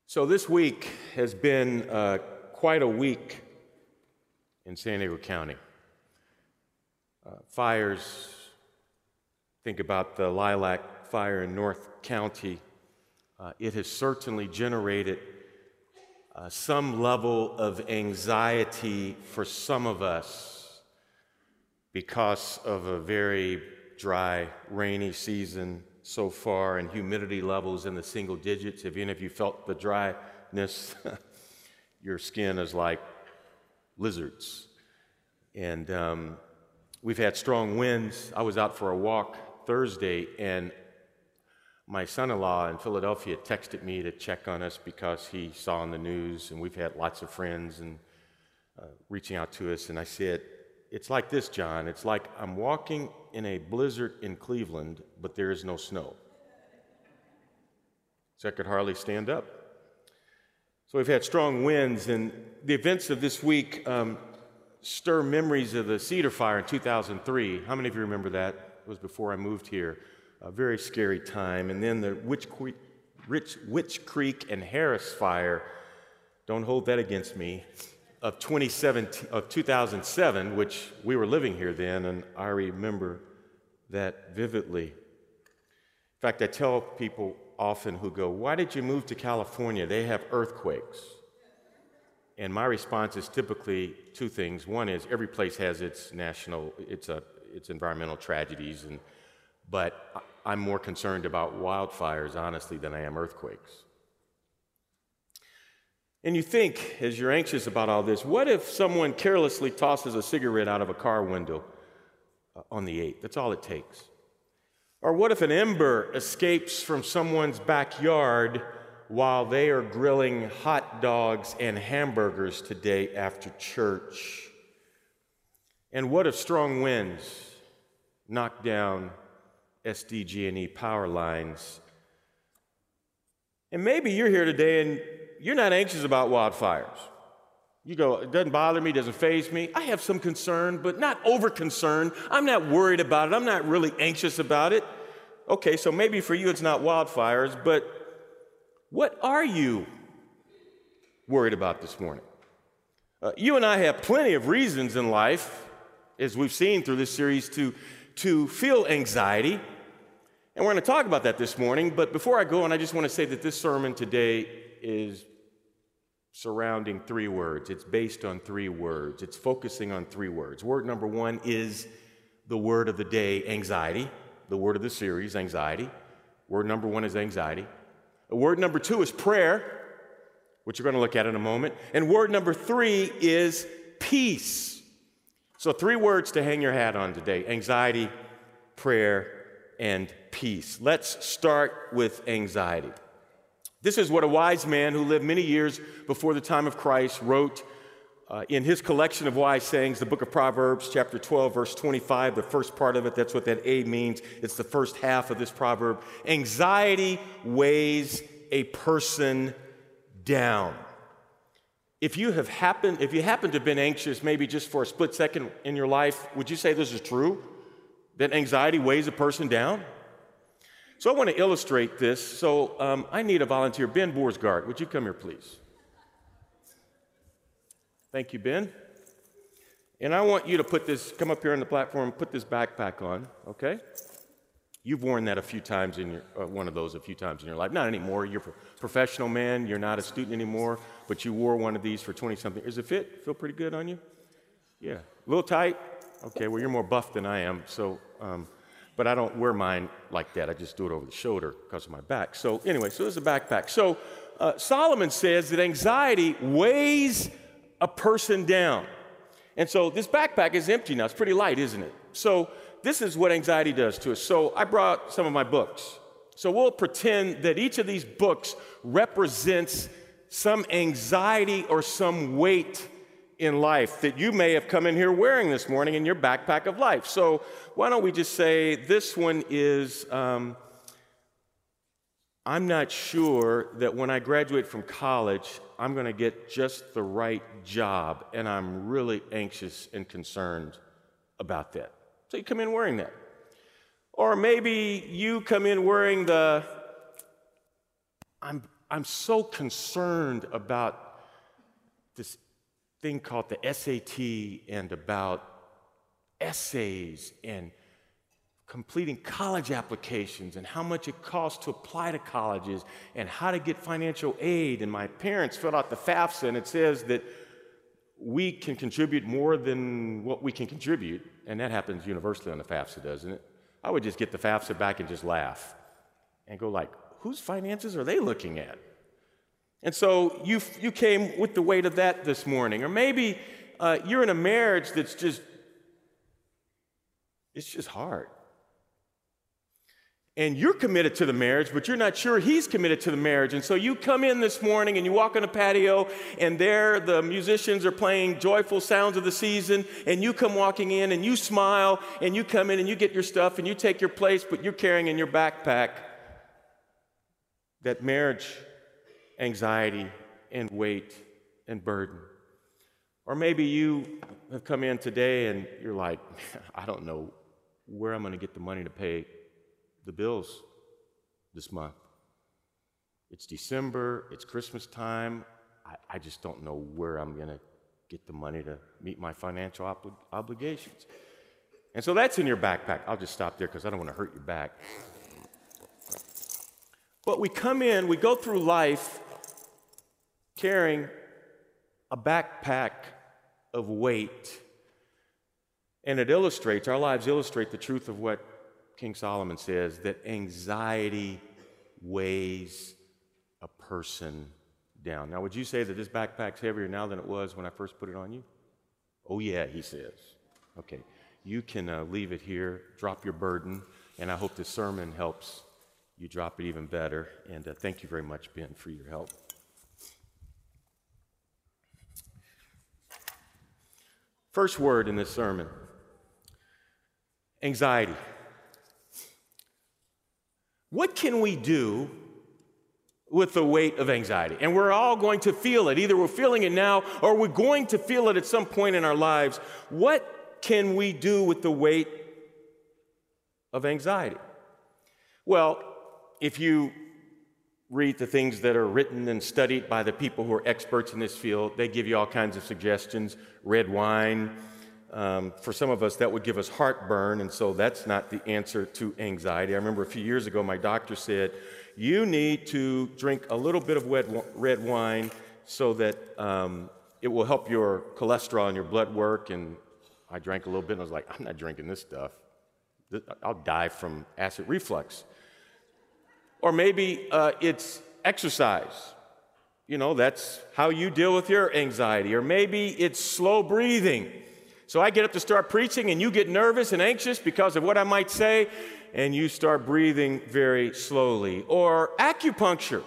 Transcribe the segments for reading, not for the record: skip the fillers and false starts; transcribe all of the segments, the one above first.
So this week has been quite a week in San Diego County. Fires, think about the Lilac fire in North County. It has certainly generated some level of anxiety for some of us because of a very dry, rainy season so far, and humidity levels in the single digits. If any of you felt the dryness, your skin is like lizards. And we've had strong winds. I was out for a walk Thursday, and my son-in-law in Philadelphia texted me to check on us because he saw on the news, and we've had lots of friends and reaching out to us. And I said, "It's like this, John. It's like I'm walking in a blizzard in Cleveland, but there is no snow." So I could hardly stand up. So we've had strong winds, and the events of this week stir memories of the Cedar Fire in 2003. How many of you remember that? It was before I moved here. A very scary time. And then the Witch Creek and Harris Fire, don't hold that against me, of 2007, which we were living here then, and I remember that vividly. In fact, I tell people often who go, "Why did you move to California? They have earthquakes." And my response is typically two things. One is every place has its environmental tragedies, but I'm more concerned about wildfires, honestly, than I am earthquakes. And you think, as you're anxious about all this, what if someone carelessly tosses a cigarette out of a car window on the 8th? That's all it takes. Or what if an ember escapes from someone's backyard while they are grilling hot dogs and hamburgers today after church? And what if strong winds knock down SDG&E power lines? And maybe you're here today and you're not anxious about wildfires. You go, "It doesn't bother me, doesn't faze me. I have some concern, but not over concern. I'm not worried about it. I'm not really anxious about it." Okay, so maybe for you it's not wildfires, but what are you worried about this morning? You and I have plenty of reasons in life, as we've seen through this series, to feel anxiety. And we're going to talk about that this morning. But before I go on, I just want to say that this sermon today is surrounding three words. It's based on three words. It's focusing on three words. Word number one is the word of the day, anxiety. The word of the series, anxiety. Word number one is anxiety. Word number two is prayer, which we're going to look at in a moment. And word number three is peace. So three words to hang your hat on today: anxiety, prayer, and peace. Let's start with anxiety. This is what a wise man who lived many years before the time of Christ wrote in his collection of wise sayings, the book of Proverbs, chapter 12, verse 25, the first part of it. That's what that A means. It's the first half of this proverb. Anxiety weighs a person down. If you happen to have been anxious maybe just for a split second in your life, would you say this is true? That anxiety weighs a person down? So I want to illustrate this. So I need a volunteer. Ben Boersgaard, would you come here, please? Thank you, Ben. And I want you to come up here on the platform, put this backpack on, okay? You've worn that a few times one of those a few times in your life. Not anymore. You're a professional man. You're not a student anymore, but you wore one of these for 20-something. Does it fit? Feel pretty good on you? Yeah. A little tight? Okay, well, you're more buff than I am, so, but I don't wear mine like that. I just do it over the shoulder because of my back. So anyway, so this is a backpack. So Solomon says that anxiety weighs a person down. And so this backpack is empty now. It's pretty light, isn't it? So this is what anxiety does to us. So I brought some of my books. So we'll pretend that each of these books represents some anxiety or some weight in life that you may have come in here wearing this morning in your backpack of life. So why don't we just say this one is, I'm not sure that when I graduate from college, I'm going to get just the right job, and I'm really anxious and concerned about that. So you come in wearing that. Or maybe you come in wearing I'm I'm so concerned about this thing called the SAT and about essays and completing college applications and how much it costs to apply to colleges and how to get financial aid. And my parents filled out the FAFSA, and it says that we can contribute more than what we can contribute, and that happens universally on the FAFSA, doesn't it? I would just get the FAFSA back and just laugh and go like, whose finances are they looking at? And so you came with the weight of that this morning. Or maybe you're in a marriage that's it's just hard. And you're committed to the marriage, but you're not sure he's committed to the marriage. And so you come in this morning and you walk on the patio, and there the musicians are playing joyful sounds of the season, and you come walking in and you smile, and you come in and you get your stuff and you take your place, but you're carrying in your backpack that marriage anxiety and weight and burden. Or maybe you have come in today and you're like, I don't know where I'm going to get the money to pay the bills this month. It's December, it's Christmas time. I just don't know where I'm going to get the money to meet my financial obligations. And so that's in your backpack. I'll just stop there because I don't want to hurt your back. But we come in, we go through life carrying a backpack of weight. And it illustrates, our lives illustrate the truth of what King Solomon says, that anxiety weighs a person down. Now, would you say that this backpack's heavier now than it was when I first put it on you? Oh, yeah, he says. Okay, you can leave it here, drop your burden, and I hope this sermon helps you drop it even better. And thank you very much, Ben, for your help. First word in this sermon, anxiety. What can we do with the weight of anxiety? And we're all going to feel it. Either we're feeling it now or we're going to feel it at some point in our lives. What can we do with the weight of anxiety? Well, if you read the things that are written and studied by the people who are experts in this field, they give you all kinds of suggestions. Red wine. For some of us, that would give us heartburn, and so that's not the answer to anxiety. I remember a few years ago, my doctor said, you need to drink a little bit of red wine so that it will help your cholesterol and your blood work. And I drank a little bit, and I was like, I'm not drinking this stuff. I'll die from acid reflux. Or maybe it's exercise. You know, that's how you deal with your anxiety. Or maybe it's slow breathing. So I get up to start preaching, and you get nervous and anxious because of what I might say, and you start breathing very slowly. Or acupuncture.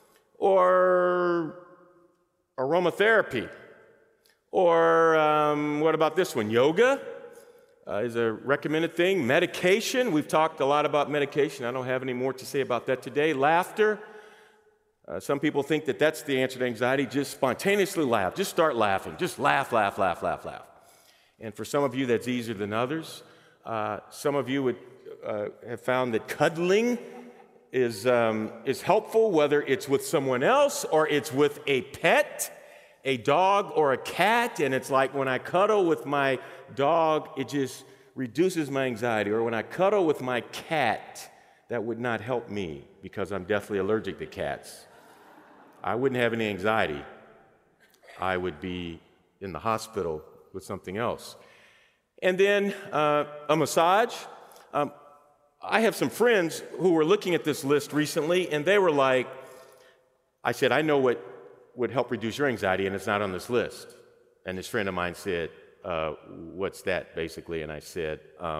Or aromatherapy. Or what about this one? Yoga is a recommended thing. Medication. We've talked a lot about medication. I don't have any more to say about that today. Laughter. Some people think that that's the answer to anxiety. Just spontaneously laugh. Just start laughing. Just laugh, laugh, laugh, laugh, laugh. And for some of you, that's easier than others. Some of you would have found that cuddling is helpful, whether it's with someone else or it's with a pet, a dog or a cat. And it's like when I cuddle with my dog, it just reduces my anxiety. Or when I cuddle with my cat, that would not help me because I'm deathly allergic to cats. I wouldn't have any anxiety. I would be in the hospital with something else. And then a massage. I have some friends who were looking at this list recently, and they were like, I said, I know what would help reduce your anxiety, and it's not on this list. And this friend of mine said, what's that, basically? And I said,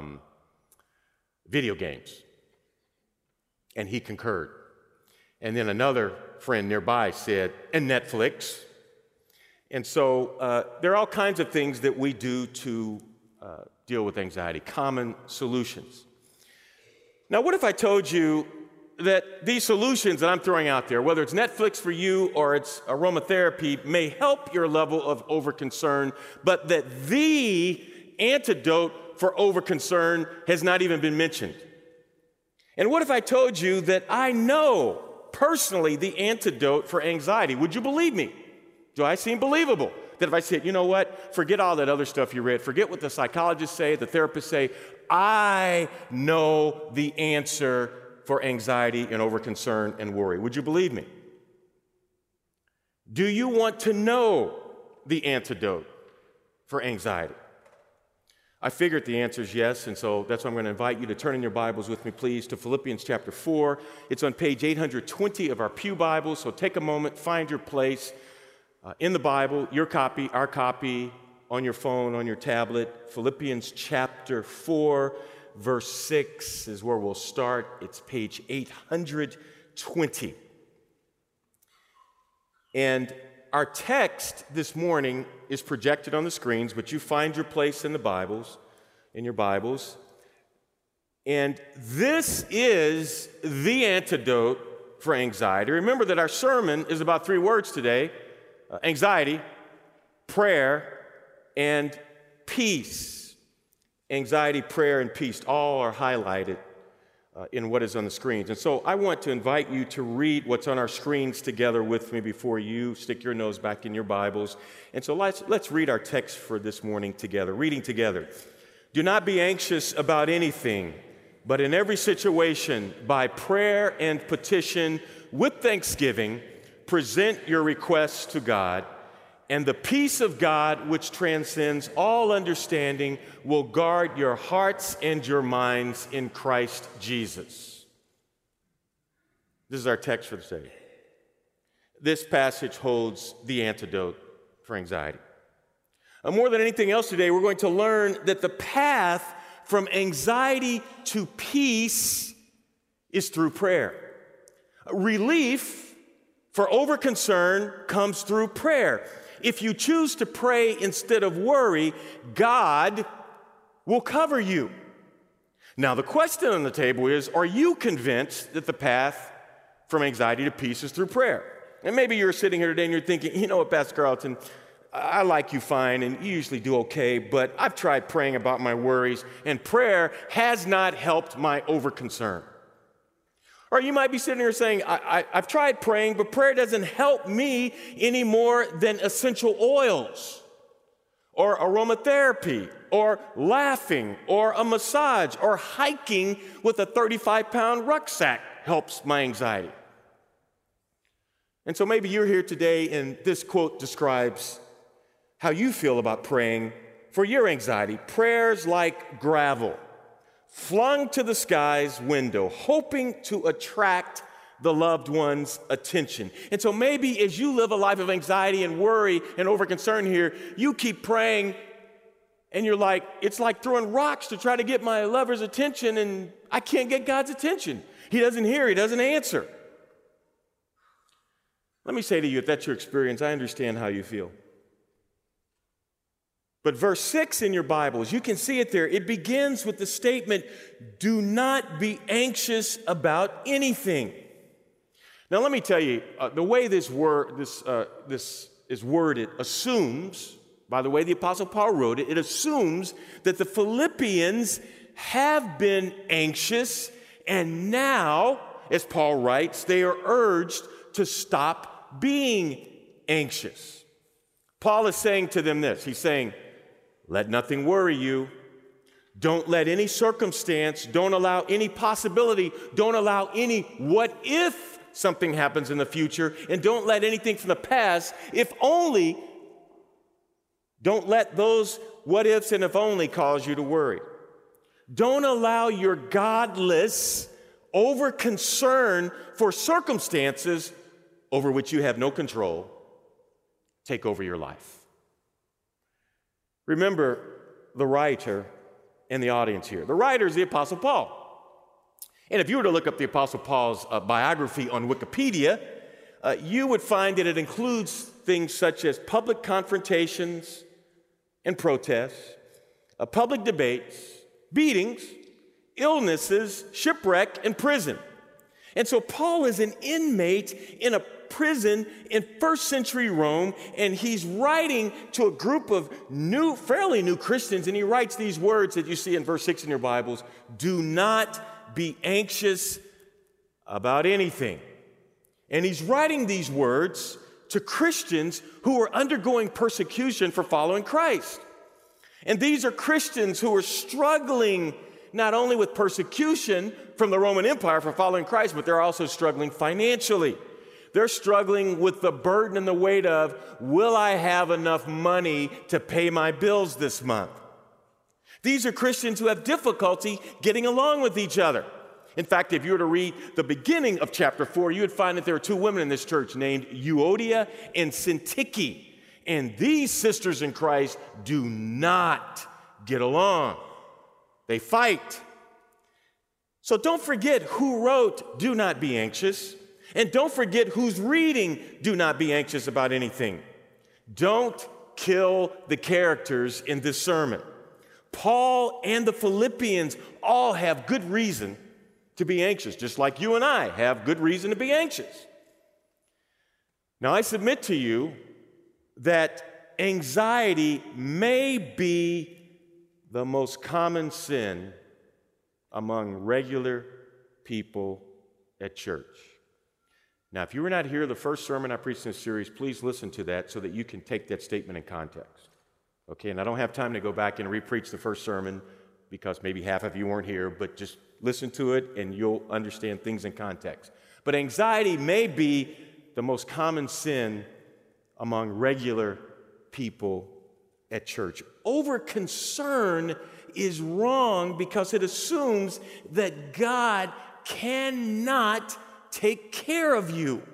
video games. And he concurred. And then another friend nearby said, and Netflix. And so there are all kinds of things that we do to deal with anxiety, common solutions. Now, what if I told you that these solutions that I'm throwing out there, whether it's Netflix for you or it's aromatherapy, may help your level of overconcern, but that the antidote for overconcern has not even been mentioned? And what if I told you that I know personally the antidote for anxiety. Would you believe me? Do I seem believable? That if I said, you know what, forget all that other stuff you read, forget what the psychologists say, the therapists say, I know the answer for anxiety and overconcern and worry. Would you believe me? Do you want to know the antidote for anxiety? I figured the answer is yes, and so that's why I'm going to invite you to turn in your Bibles with me, please, to Philippians chapter 4. It's on page 820 of our Pew Bible, so take a moment, find your place in the Bible, your copy, our copy, on your phone, on your tablet. Philippians chapter 4, verse 6 is where we'll start. It's page 820. And our text this morning is projected on the screens, but you find your place in the Bibles, in your Bibles. And this is the antidote for anxiety. Remember that our sermon is about 3 words today: anxiety, prayer, and peace. Anxiety, prayer, and peace all are highlighted in what is on the screens. And so I want to invite you to read what's on our screens together with me before you stick your nose back in your Bibles. And so let's read our text for this morning together, reading together. Do not be anxious about anything, but in every situation, by prayer and petition, with thanksgiving, present your requests to God, and the peace of God, which transcends all understanding, will guard your hearts and your minds in Christ Jesus. This is our text for today. This passage holds the antidote for anxiety. More than anything else today, we're going to learn that the path from anxiety to peace is through prayer. Relief for overconcern comes through prayer. If you choose to pray instead of worry, God will cover you. Now, the question on the table is, are you convinced that the path from anxiety to peace is through prayer? And maybe you're sitting here today and you're thinking, you know what, Pastor Carlton, I like you fine and you usually do okay, but I've tried praying about my worries and prayer has not helped my overconcern. Or you might be sitting here saying, I've tried praying, but prayer doesn't help me any more than essential oils or aromatherapy or laughing or a massage or hiking with a 35-pound rucksack helps my anxiety. And so maybe you're here today and this quote describes how you feel about praying for your anxiety. Prayers like gravel, flung to the sky's window, hoping to attract the loved one's attention. And so maybe as you live a life of anxiety and worry and overconcern here, you keep praying and you're like, it's like throwing rocks to try to get my lover's attention and I can't get God's attention. He doesn't hear, he doesn't answer. Let me say to you, if that's your experience, I understand how you feel. But verse 6 in your Bibles, you can see it there. It begins with the statement, do not be anxious about anything. Now, let me tell you, the way this is worded assumes, by the way the Apostle Paul wrote it, it assumes that the Philippians have been anxious, and now, as Paul writes, they are urged to stop being anxious. Paul is saying to them this. He's saying, let nothing worry you. Don't let any circumstance, don't allow any possibility, don't allow any what if something happens in the future, and don't let anything from the past, if only, don't let those what ifs and if only cause you to worry. Don't allow your godless over concern for circumstances over which you have no control take over your life. Remember the writer and the audience here. The writer is the Apostle Paul. And if you were to look up the Apostle Paul's biography on Wikipedia, you would find that it includes things such as public confrontations and protests, public debates, beatings, illnesses, shipwreck, and prison. And so Paul is an inmate in a prison in first century Rome, and he's writing to a group of fairly new Christians, and he writes these words that you see in verse 6 in your Bibles, do not be anxious about anything. And he's writing these words to Christians who are undergoing persecution for following Christ. And these are Christians who are struggling not only with persecution from the Roman Empire for following Christ, but they're also struggling financially. They're struggling with the burden and the weight of, will I have enough money to pay my bills this month? These are Christians who have difficulty getting along with each other. In fact, if you were to read the beginning of chapter 4, you would find that there are two women in this church named Euodia and Syntyche. And these sisters in Christ do not get along. They fight. So don't forget who wrote Do Not Be Anxious. And don't forget who's reading Do Not Be Anxious about anything. Don't kill the characters in this sermon. Paul and the Philippians all have good reason to be anxious, just like you and I have good reason to be anxious. Now, I submit to you that anxiety may be the most common sin among regular people at church. Now, if you were not here the first sermon I preached in this series, please listen to that so that you can take that statement in context. Okay, and I don't have time to go back and re-preach the first sermon because maybe half of you weren't here, but just listen to it and you'll understand things in context. But anxiety may be the most common sin among regular people at church. Over-concern is wrong because it assumes that God cannot take care of you.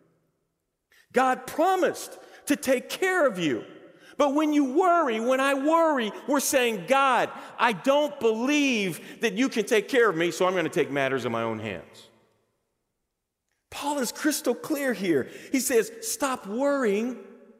God promised to take care of you. But when I worry, we're saying, God, I don't believe that you can take care of me, so I'm going to take matters in my own hands. Paul is crystal clear here. He says, stop worrying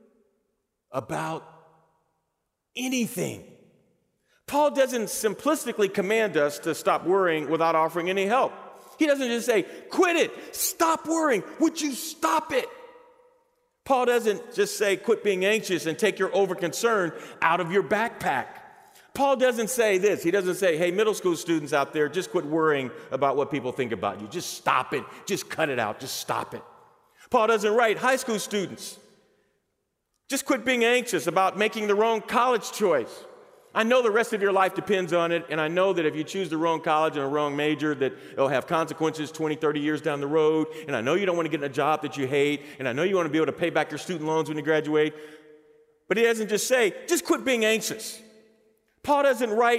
about anything. Paul doesn't simplistically command us to stop worrying without offering any help. He doesn't just say, quit it, stop worrying, would you stop it? Paul doesn't just say, quit being anxious and take your over-concern out of your backpack. Paul doesn't say this. He doesn't say, hey, middle school students out there, just quit worrying about what people think about you. Just stop it. Just cut it out. Just stop it. Paul doesn't write, high school students, just quit being anxious about making the wrong college choice. I know the rest of your life depends on it, and I know that if you choose the wrong college and a wrong major, that it'll have consequences 20, 30 years down the road, and I know you don't want to get in a job that you hate, and I know you want to be able to pay back your student loans when you graduate, but he doesn't just say, just quit being anxious. Paul doesn't write,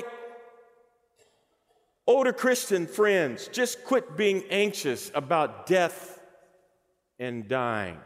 older Christian friends, just quit being anxious about death and dying.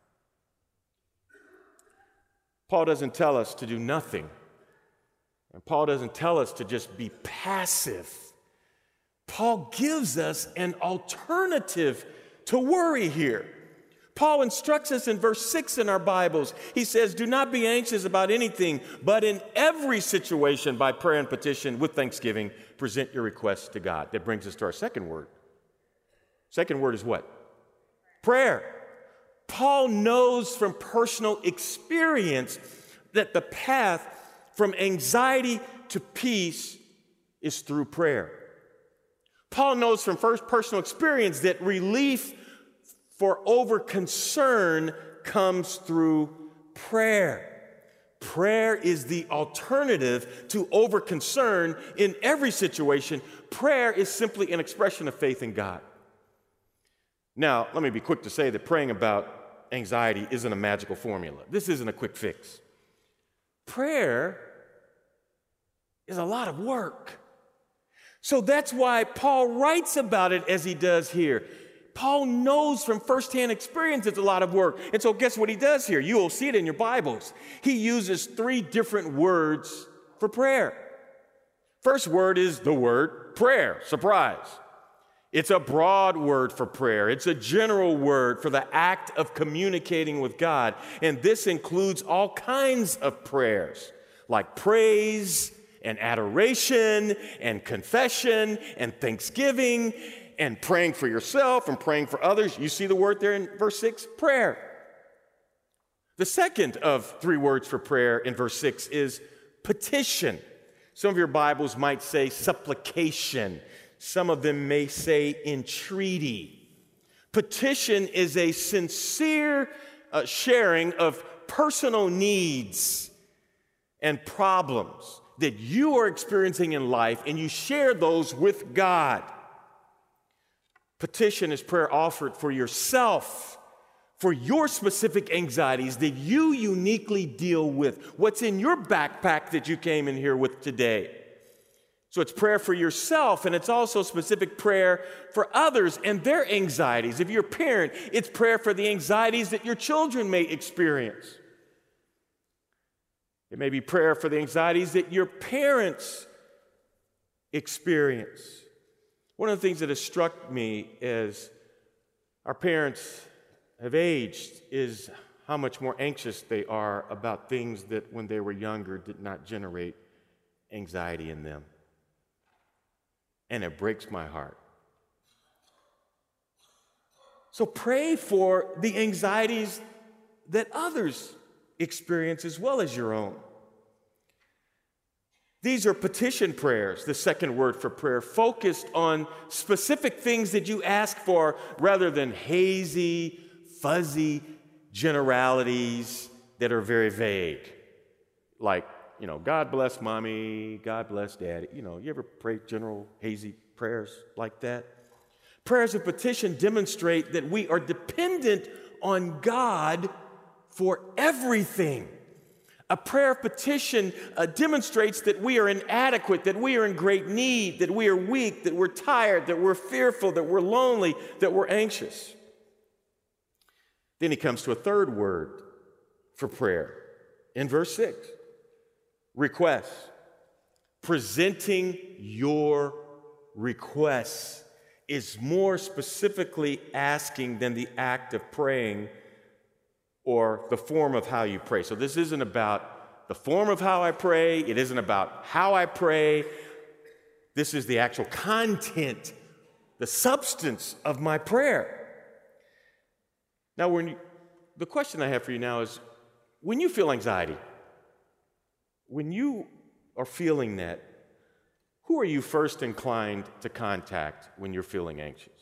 Paul doesn't tell us to do nothing. And Paul doesn't tell us to just be passive. Paul gives us an alternative to worry here. Paul instructs us in verse 6 in our Bibles. He says, do not be anxious about anything, but in every situation by prayer and petition with thanksgiving, present your requests to God. That brings us to our second word. Second word is what? Prayer. Paul knows from personal experience that the path from anxiety to peace is through prayer. Paul knows from first personal experience that relief for over-concern comes through prayer. Prayer is the alternative to over-concern in every situation. Prayer is simply an expression of faith in God. Now, let me be quick to say that praying about anxiety isn't a magical formula. This isn't a quick fix. Prayer is a lot of work. So that's why Paul writes about it as he does here. Paul knows from firsthand experience it's a lot of work. And so guess what he does here? You will see it in your Bibles. He uses 3 different words for prayer. First word is the word prayer. Surprise. It's a broad word for prayer. It's a general word for the act of communicating with God. And this includes all kinds of prayers, like praise and adoration and confession and thanksgiving and praying for yourself and praying for others. You see the word there in verse 6? Prayer. The second of 3 words for prayer in verse 6 is petition. Some of your Bibles might say supplication. Some of them may say entreaty. Petition is a sincere sharing of personal needs and problems that you are experiencing in life, and you share those with God. Petition is prayer offered for yourself, for your specific anxieties that you uniquely deal with, what's in your backpack that you came in here with today. So it's prayer for yourself, and it's also specific prayer for others and their anxieties. If you're a parent, it's prayer for the anxieties that your children may experience. It may be prayer for the anxieties that your parents experience. One of the things that has struck me as our parents have aged is how much more anxious they are about things that when they were younger did not generate anxiety in them. And it breaks my heart. So pray for the anxieties that others experience as well as your own. These are petition prayers, the second word for prayer, focused on specific things that you ask for rather than hazy, fuzzy generalities that are very vague. Like, God bless mommy, God bless daddy. You ever pray general, hazy prayers like that? Prayers of petition demonstrate that we are dependent on God for everything. A prayer of petition demonstrates that we are inadequate, that we are in great need, that we are weak, that we're tired, that we're fearful, that we're lonely, that we're anxious. Then he comes to a third word for prayer in verse 6. Requests. Presenting your requests is more specifically asking than the act of praying or the form of how you pray. So this isn't about the form of how I pray. It isn't about how I pray. This is the actual content, the substance of my prayer. Now, the question I have for you now is, when you feel anxiety, when you are feeling that, who are you first inclined to contact when you're feeling anxious?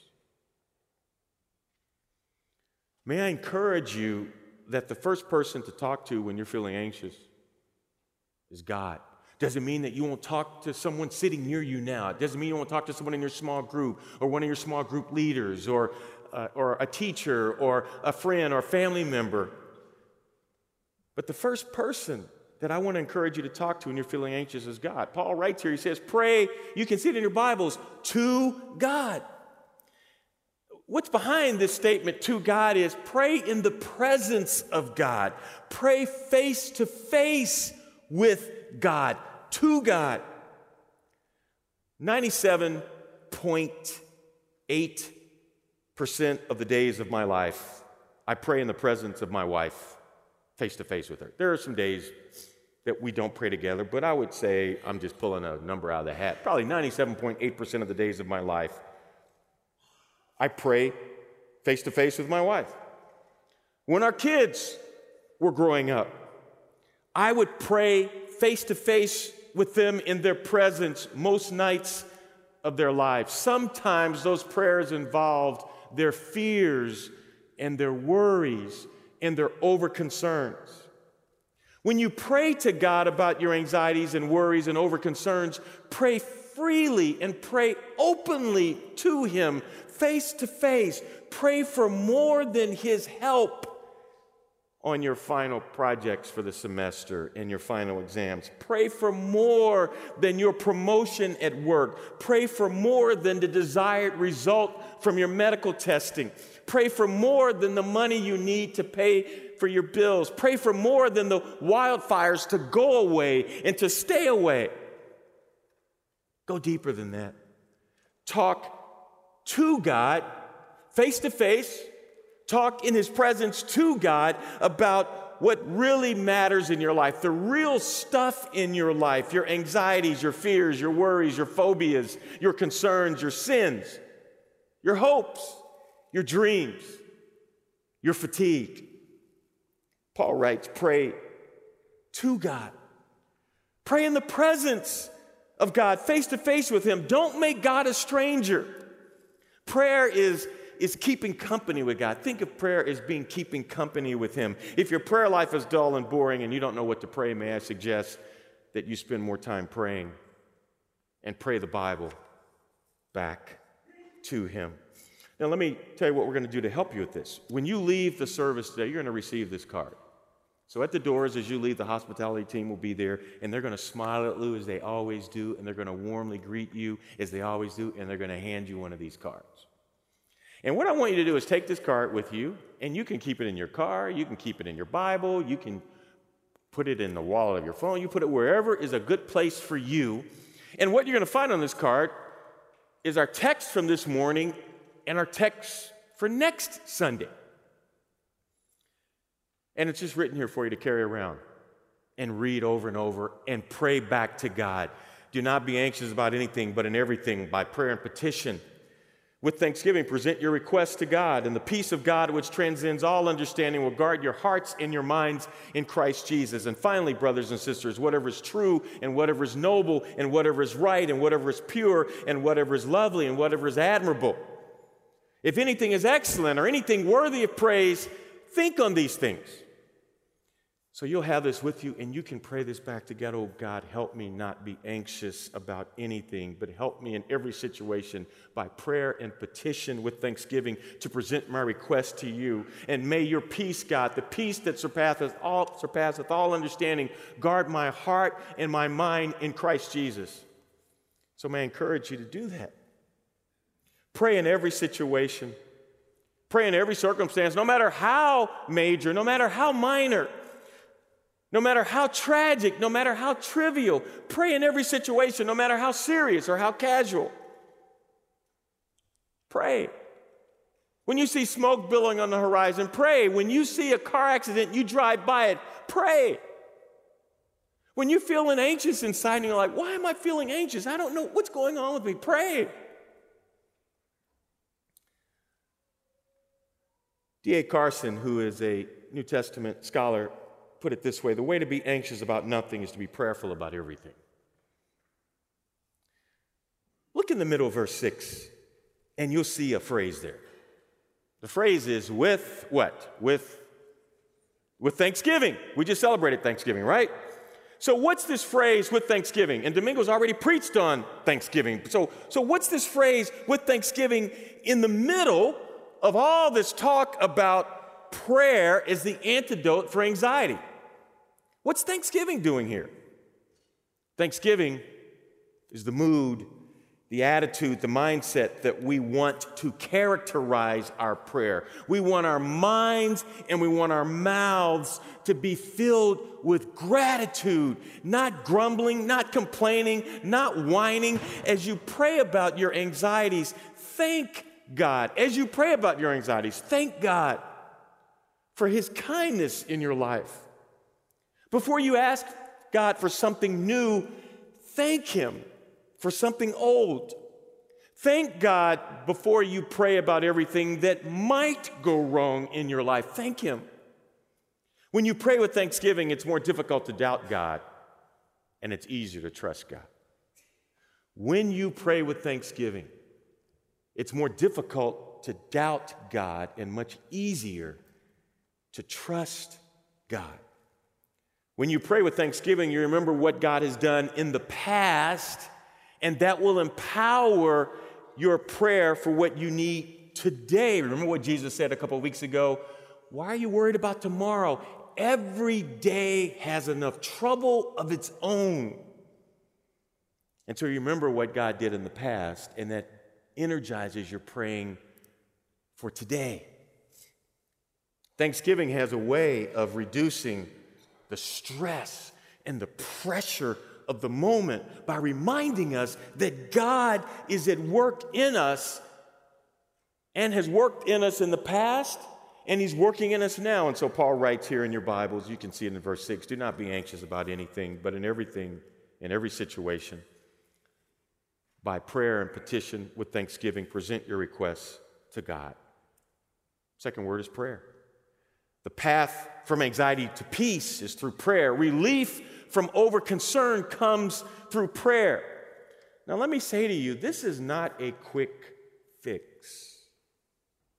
May I encourage you that the first person to talk to when you're feeling anxious is God. Doesn't mean that you won't talk to someone sitting near you now. It doesn't mean you won't talk to someone in your small group or one of your small group leaders or a teacher or a friend or family member. But the first person that I want to encourage you to talk to when you're feeling anxious is God. Paul writes here, he says, pray, you can see it in your Bibles, to God. What's behind this statement, to God, is pray in the presence of God. Pray face to face with God, to God. 97.8% of the days of my life, I pray in the presence of my wife, face to face with her. There are some days that we don't pray together, but I would say, I'm just pulling a number out of the hat, probably 97.8% of the days of my life, I pray face to face with my wife. When our kids were growing up, I would pray face to face with them in their presence most nights of their lives. Sometimes those prayers involved their fears and their worries and their over-concerns. When you pray to God about your anxieties and worries and over-concerns, pray freely and pray openly to Him, face to face. Pray for more than His help on your final projects for the semester and your final exams. Pray for more than your promotion at work. Pray for more than the desired result from your medical testing. Pray for more than the money you need to pay for your bills. Pray for more than the wildfires to go away and to stay away. Go deeper than that. Talk to God, face to face. Talk in His presence to God about what really matters in your life, the real stuff in your life, your anxieties, your fears, your worries, your phobias, your concerns, your sins, your hopes, your dreams, your fatigue. Paul writes, pray to God. Pray in the presence of God, face to face with Him. Don't make God a stranger. Prayer is is keeping company with God. Think of prayer as being keeping company with Him. If your prayer life is dull and boring and you don't know what to pray, may I suggest that you spend more time praying and pray the Bible back to Him. Now, let me tell you what we're going to do to help you with this. When you leave the service today, you're going to receive this card. So at the doors, as you leave, the hospitality team will be there, and they're going to smile at you as they always do, and they're going to warmly greet you as they always do, and they're going to hand you one of these cards. And what I want you to do is take this card with you, and you can keep it in your car, you can keep it in your Bible, you can put it in the wallet of your phone, you put it wherever is a good place for you. And what you're going to find on this card is our text from this morning and our text for next Sunday. And it's just written here for you to carry around and read over and over and pray back to God. Do not be anxious about anything, but in everything, by prayer and petition, with thanksgiving, present your requests to God, and the peace of God, which transcends all understanding, will guard your hearts and your minds in Christ Jesus. And finally, brothers and sisters, whatever is true and whatever is noble and whatever is right and whatever is pure and whatever is lovely and whatever is admirable, if anything is excellent or anything worthy of praise, think on these things. So you'll have this with you, and you can pray this back to God. Oh, God, help me not be anxious about anything, but help me in every situation by prayer and petition with thanksgiving to present my request to you. And may your peace, God, the peace that surpasseth all understanding, guard my heart and my mind in Christ Jesus. So may I encourage you to do that. Pray in every situation. Pray in every circumstance, no matter how major, no matter how minor, no matter how tragic, no matter how trivial. Pray in every situation, no matter how serious or how casual. Pray. When you see smoke billowing on the horizon, pray. When you see a car accident, you drive by it, pray. When you're feeling anxious inside and you're like, why am I feeling anxious? I don't know what's going on with me. Pray. D.A. Carson, who is a New Testament scholar, put it this way: the way to be anxious about nothing is to be prayerful about everything. Look in the middle of verse 6, and you'll see a phrase there. The phrase is with what? With thanksgiving. We just celebrated Thanksgiving, right? So what's this phrase, with thanksgiving? And Domingo's already preached on Thanksgiving. So what's this phrase, with thanksgiving, in the middle of all this talk about prayer is the antidote for anxiety? What's Thanksgiving doing here? Thanksgiving is the mood, the attitude, the mindset that we want to characterize our prayer. We want our minds and we want our mouths to be filled with gratitude, not grumbling, not complaining, not whining. As you pray about your anxieties, thank God. As you pray about your anxieties, thank God for His kindness in your life. Before you ask God for something new, thank Him for something old. Thank God before you pray about everything that might go wrong in your life. Thank Him. When you pray with thanksgiving, it's more difficult to doubt God, and it's easier to trust God. When you pray with thanksgiving, it's more difficult to doubt God and much easier to trust God. When you pray with thanksgiving, you remember what God has done in the past, and that will empower your prayer for what you need today. Remember what Jesus said a couple of weeks ago? Why are you worried about tomorrow? Every day has enough trouble of its own. And so you remember what God did in the past, and that energizes your praying for today. Thanksgiving has a way of reducing the stress and the pressure of the moment by reminding us that God is at work in us and has worked in us in the past, and He's working in us now. And so Paul writes here in your Bibles, you can see it in verse 6, do not be anxious about anything, but in everything, in every situation, by prayer and petition with thanksgiving, present your requests to God. Second word is prayer. The path from anxiety to peace is through prayer. Relief from over-concern comes through prayer. Now let me say to you, this is not a quick fix.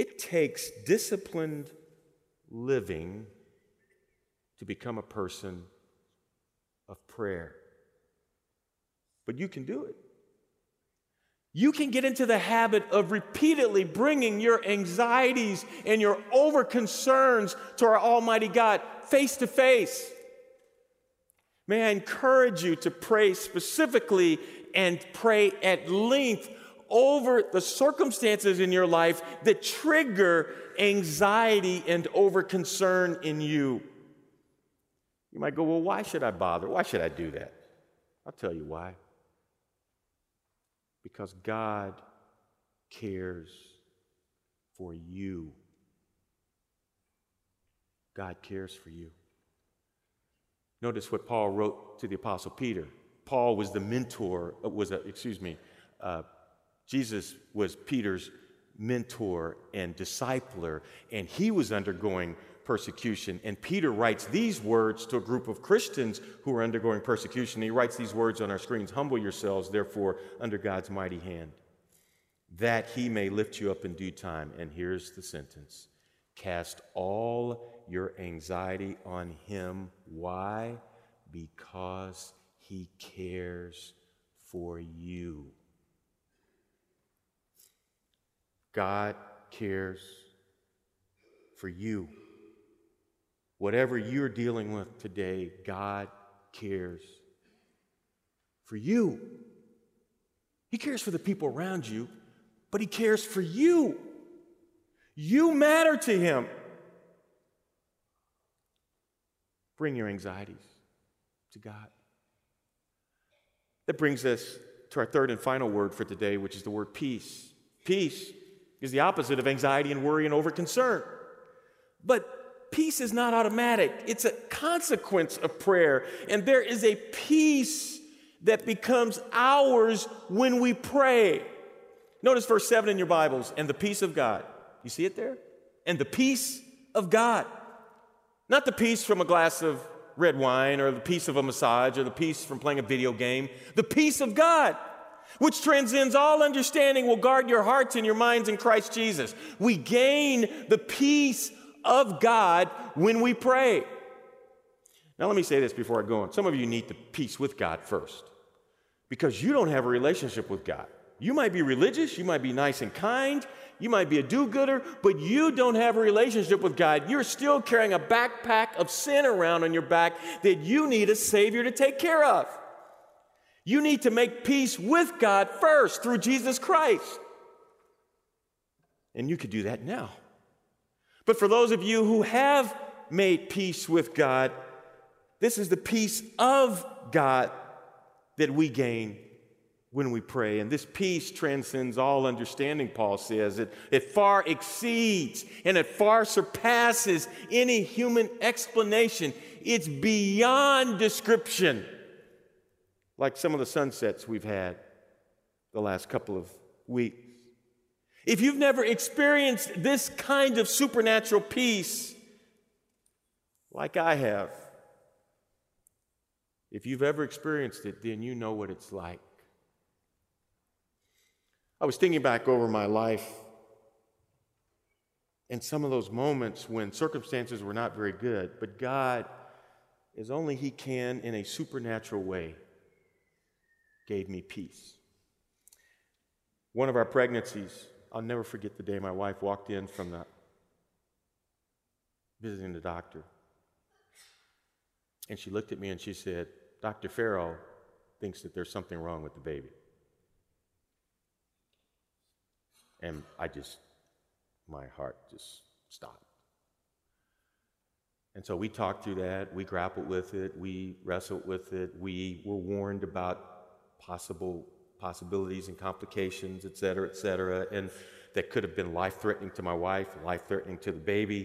It takes disciplined living to become a person of prayer. But you can do it. You can get into the habit of repeatedly bringing your anxieties and your over-concerns to our Almighty God face to face. May I encourage you to pray specifically and pray at length over the circumstances in your life that trigger anxiety and over-concern in you. You might go, well, why should I bother? Why should I do that? I'll tell you why. Because God cares for you. God cares for you. Notice what Paul wrote to the Apostle Peter. Paul was the mentor, Jesus was Peter's mentor and discipler, and he was undergoing persecution. And Peter writes these words to a group of Christians who are undergoing persecution. He writes these words on our screens: "Humble yourselves, therefore, under God's mighty hand, that he may lift you up in due time." And here's the sentence: "Cast all your anxiety on him." Why? Because he cares for you. God cares for you. Whatever you're dealing with today, God cares for you. He cares for the people around you, but he cares for you. You matter to him. Bring your anxieties to God. That brings us to our third and final word for today, which is the word peace. Peace is the opposite of anxiety and worry and over concern. But peace is not automatic. It's a consequence of prayer. And there is a peace that becomes ours when we pray. Notice verse 7 in your Bibles: "And the peace of God." You see it there? And the peace of God. Not the peace from a glass of red wine, or the peace of a massage, or the peace from playing a video game. The peace of God, which transcends all understanding, will guard your hearts and your minds in Christ Jesus. We gain the peace of God when we pray. Now let me say this before I go on. Some of you need the peace with God first, because you don't have a relationship with God. You might be religious, you might be nice and kind, you might be a do-gooder, but you don't have a relationship with God. You're still carrying a backpack of sin around on your back that you need a Savior to take care of. You need to make peace with God first through Jesus Christ. And you could do that now. But for those of you who have made peace with God, this is the peace of God that we gain when we pray. And this peace transcends all understanding, Paul says. It far exceeds and it far surpasses any human explanation. It's beyond description. Like some of the sunsets we've had the last couple of weeks. If you've never experienced this kind of supernatural peace, like I have, if you've ever experienced it, then you know what it's like. I was thinking back over my life and some of those moments when circumstances were not very good, but God, as only He can in a supernatural way, gave me peace. One of our pregnancies, I'll never forget the day my wife walked in from visiting the doctor. And she looked at me and she said, "Dr. Farrell thinks that there's something wrong with the baby." And my heart just stopped. And so we talked through that, we grappled with it, we wrestled with it, we were warned about possibilities and complications, et cetera, and that could have been life-threatening to my wife, life-threatening to the baby.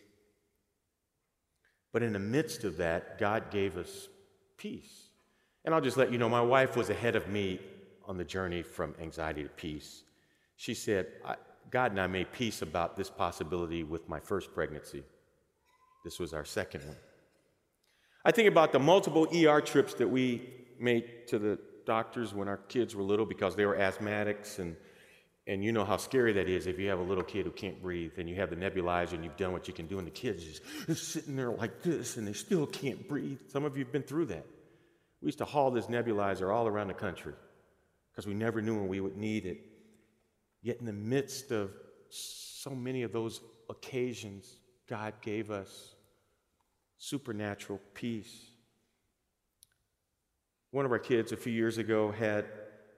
But in the midst of that, God gave us peace. And I'll just let you know, my wife was ahead of me on the journey from anxiety to peace. She said, God and I made peace about this possibility with my first pregnancy. This was our second one. I think about the multiple ER trips that we made to the doctors when our kids were little because they were asthmatics, and And you know how scary that is if you have a little kid who can't breathe and you have the nebulizer and you've done what you can do and the kid's just sitting there like this and they still can't breathe. Some of you have been through that. We used to haul this nebulizer all around the country because we never knew when we would need it. Yet in the midst of so many of those occasions, God gave us supernatural peace. One of our kids a few years ago had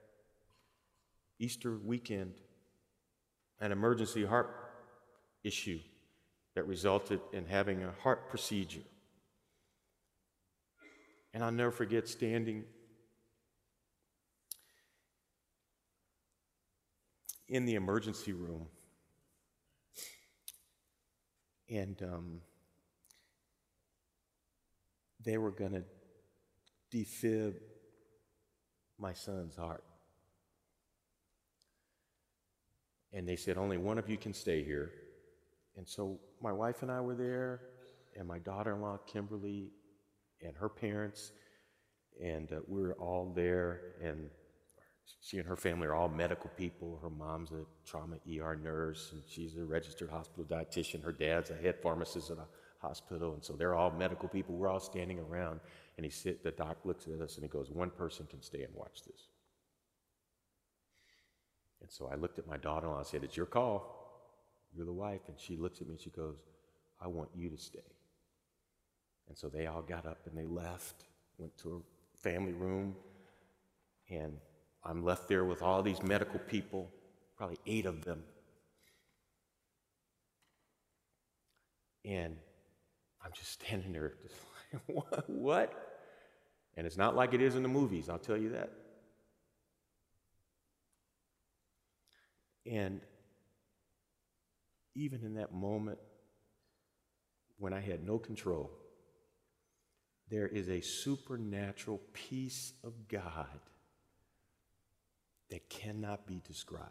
Easter weekend an emergency heart issue that resulted in having a heart procedure. And I'll never forget standing in the emergency room and they were going to defib my son's heart. And they said, only one of you can stay here. And so my wife and I were there, and my daughter-in-law, Kimberly, and her parents, and we were all there, and she and her family are all medical people. Her mom's a trauma ER nurse, and she's a registered hospital dietitian. Her dad's a head pharmacist at a hospital, and so they're all medical people. We're all standing around, and the doc looks at us, and he goes, one person can stay and watch this. And so I looked at my daughter-in-law and I said, it's your call. You're the wife. And she looks at me and she goes, I want you to stay. And so they all got up and they left, went to a family room, and I'm left there with all these medical people, probably 8 of them. And I'm just standing there, just like, what? And it's not like it is in the movies, I'll tell you that. And even in that moment, when I had no control, there is a supernatural peace of God that cannot be described.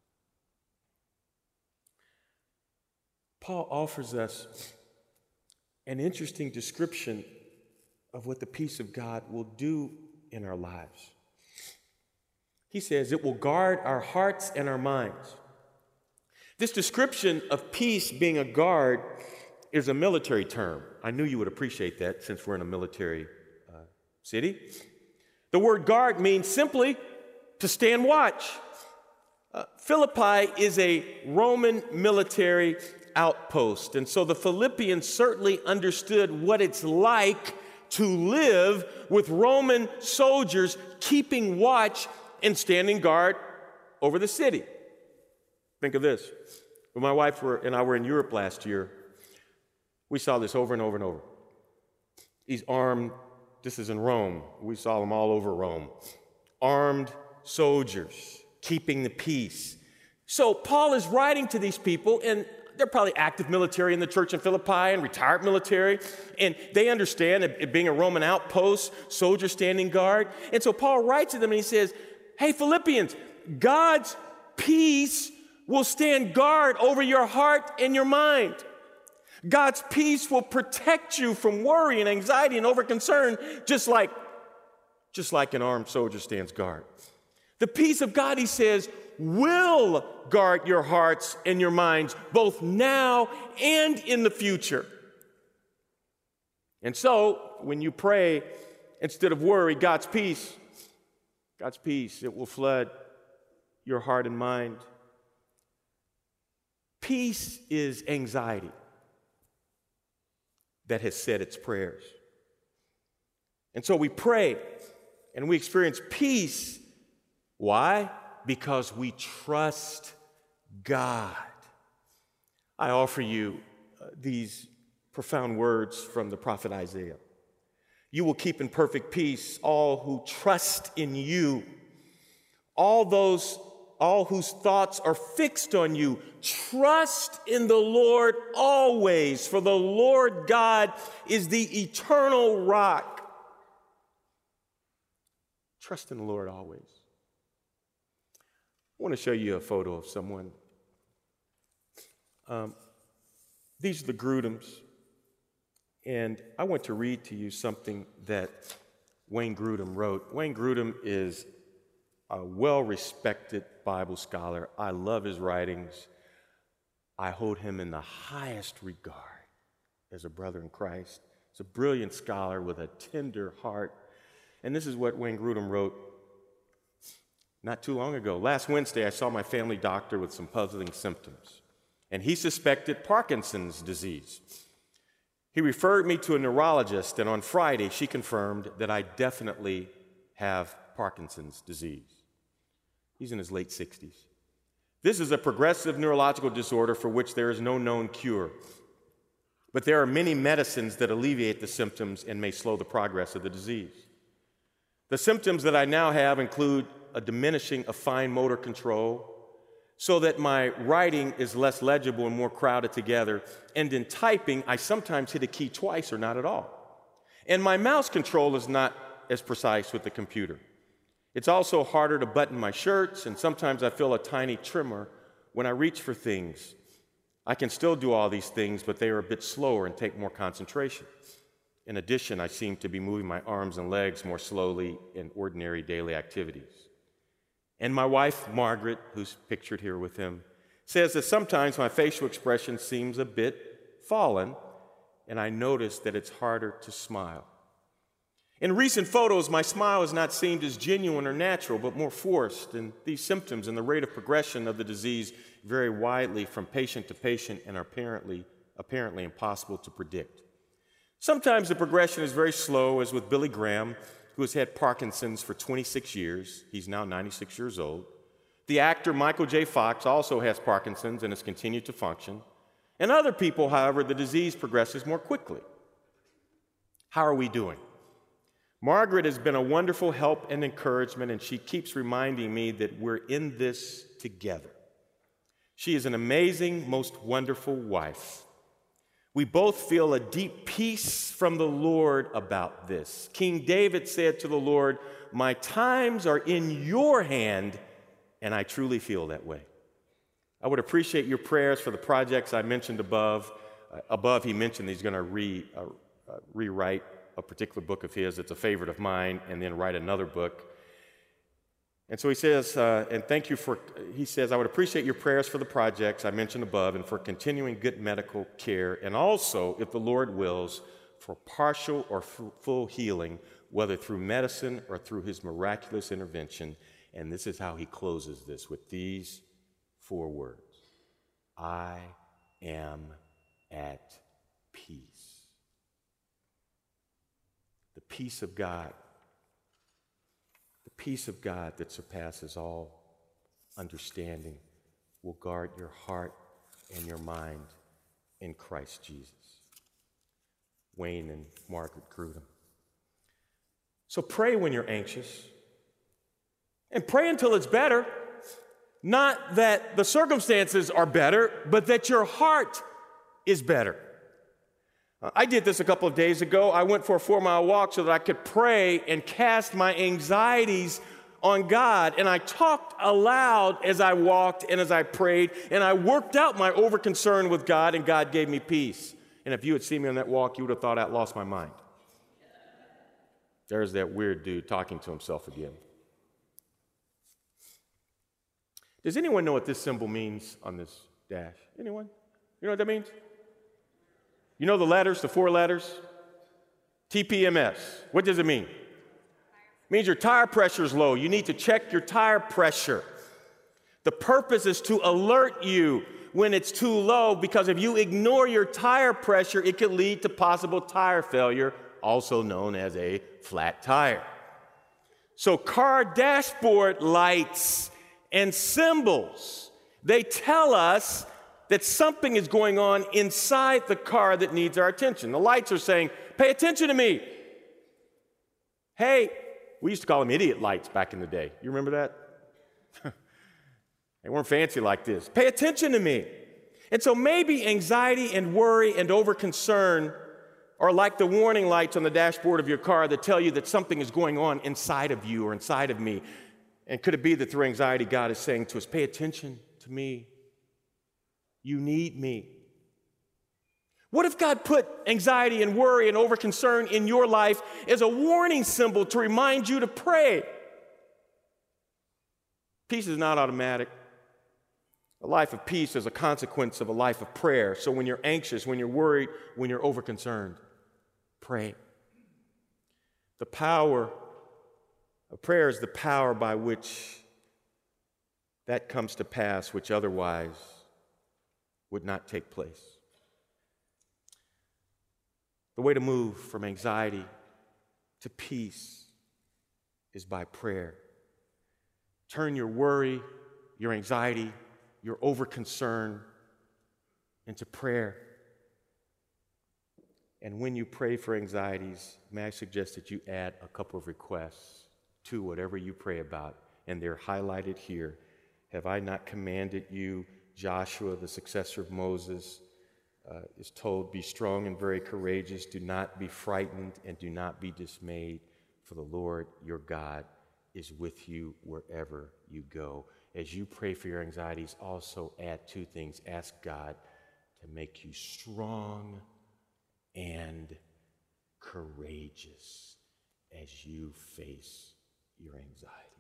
Paul offers us an interesting description of what the peace of God will do in our lives. He says it will guard our hearts and our minds. This description of peace being a guard is a military term. I knew you would appreciate that since we're in a military city. The word guard means simply to stand watch. Philippi is a Roman military outpost, and so the Philippians certainly understood what it's like to live with Roman soldiers keeping watch and standing guard over the city. Think of this. When my wife and I were in Europe last year, we saw this over and over and over. These armed, this is in Rome, we saw them all over Rome, armed soldiers keeping the peace. So Paul is writing to these people, and they're probably active military in the church in Philippi and retired military, and they understand it being a Roman outpost, soldiers standing guard. And so Paul writes to them and he says, hey, Philippians, God's peace will stand guard over your heart and your mind. God's peace will protect you from worry and anxiety and over-concern, just like an armed soldier stands guard. The peace of God, he says, will guard your hearts and your minds, both now and in the future. And so, when you pray, instead of worry, God's peace, it will flood your heart and mind. Peace is anxiety that has said its prayers. And so we pray and we experience peace. Why? Because we trust God. I offer you these profound words from the prophet Isaiah. You will keep in perfect peace all who trust in you, all whose thoughts are fixed on you. Trust in the Lord always, for the Lord God is the eternal rock. Trust in the Lord always. I want to show you a photo of someone. These are the Grudums. And I want to read to you something that Wayne Grudem wrote. Wayne Grudem is a well-respected Bible scholar. I love his writings. I hold him in the highest regard as a brother in Christ. He's a brilliant scholar with a tender heart. And this is what Wayne Grudem wrote not too long ago. Last Wednesday, I saw my family doctor with some puzzling symptoms, and he suspected Parkinson's disease. He referred me to a neurologist, and on Friday, she confirmed that I definitely have Parkinson's disease. He's in his late 60s. This is a progressive neurological disorder for which there is no known cure. But there are many medicines that alleviate the symptoms and may slow the progress of the disease. The symptoms that I now have include a diminishing of fine motor control, so that my writing is less legible and more crowded together. And in typing, I sometimes hit a key twice or not at all. And my mouse control is not as precise with the computer. It's also harder to button my shirts, and sometimes I feel a tiny tremor when I reach for things. I can still do all these things, but they are a bit slower and take more concentration. In addition, I seem to be moving my arms and legs more slowly in ordinary daily activities. And my wife, Margaret, who's pictured here with him, says that sometimes my facial expression seems a bit fallen, and I notice that it's harder to smile. In recent photos, my smile is not seen as genuine or natural, but more forced, and these symptoms and the rate of progression of the disease vary widely from patient to patient and are apparently impossible to predict. Sometimes the progression is very slow, as with Billy Graham, who has had Parkinson's for 26 years. He's now 96 years old. The actor Michael J. Fox also has Parkinson's and has continued to function. And other people, however, the disease progresses more quickly. How are we doing? Margaret has been a wonderful help and encouragement, and she keeps reminding me that we're in this together. She is an amazing, most wonderful wife. We both feel a deep peace from the Lord about this. King David said to the Lord, "My times are in your hand," and I truly feel that way. I would appreciate your prayers for the projects I mentioned above. He mentioned he's going to rewrite a particular book of his that's a favorite of mine, and then write another book. And so he says, I would appreciate your prayers for the projects I mentioned above and for continuing good medical care, and also, if the Lord wills, for partial or full healing, whether through medicine or through his miraculous intervention. And this is how he closes this, with these 4 words: I am at peace. The peace of God. The peace of God that surpasses all understanding will guard your heart and your mind in Christ Jesus. Wayne and Margaret Grudem. So pray when you're anxious, and pray until it's better. Not that the circumstances are better, but that your heart is better. I did this a couple of days ago. I went for a 4-mile walk so that I could pray and cast my anxieties on God. And I talked aloud as I walked and as I prayed, and I worked out my over-concern with God, and God gave me peace. And if you had seen me on that walk, you would have thought I'd lost my mind. There's that weird dude talking to himself again. Does anyone know what this symbol means on this dash? Anyone? You know what that means? You know the letters, the 4 letters? TPMS. What does it mean? It means your tire pressure is low. You need to check your tire pressure. The purpose is to alert you when it's too low, because if you ignore your tire pressure, it could lead to possible tire failure, also known as a flat tire. So car dashboard lights and symbols, they tell us that something is going on inside the car that needs our attention. The lights are saying, pay attention to me. Hey, we used to call them idiot lights back in the day. You remember that? They weren't fancy like this. Pay attention to me. And so maybe anxiety and worry and over-concern are like the warning lights on the dashboard of your car that tell you that something is going on inside of you or inside of me. And could it be that through anxiety, God is saying to us, pay attention to me. You need me. What if God put anxiety and worry and over-concern in your life as a warning symbol to remind you to pray? Peace is not automatic. A life of peace is a consequence of a life of prayer. So when you're anxious, when you're worried, when you're overconcerned, pray. The power of prayer is the power by which that comes to pass, which otherwise would not take place. The way to move from anxiety to peace is by prayer. Turn your worry, your anxiety, your overconcern into prayer. And when you pray for anxieties, may I suggest that you add a couple of requests to whatever you pray about, and they're highlighted here. Have I not commanded you, Joshua, the successor of Moses, is told, be strong and very courageous, do not be frightened and do not be dismayed, for the Lord your God is with you wherever you go. As you pray for your anxieties, also add two things. Ask God to make you strong and courageous as you face your anxiety.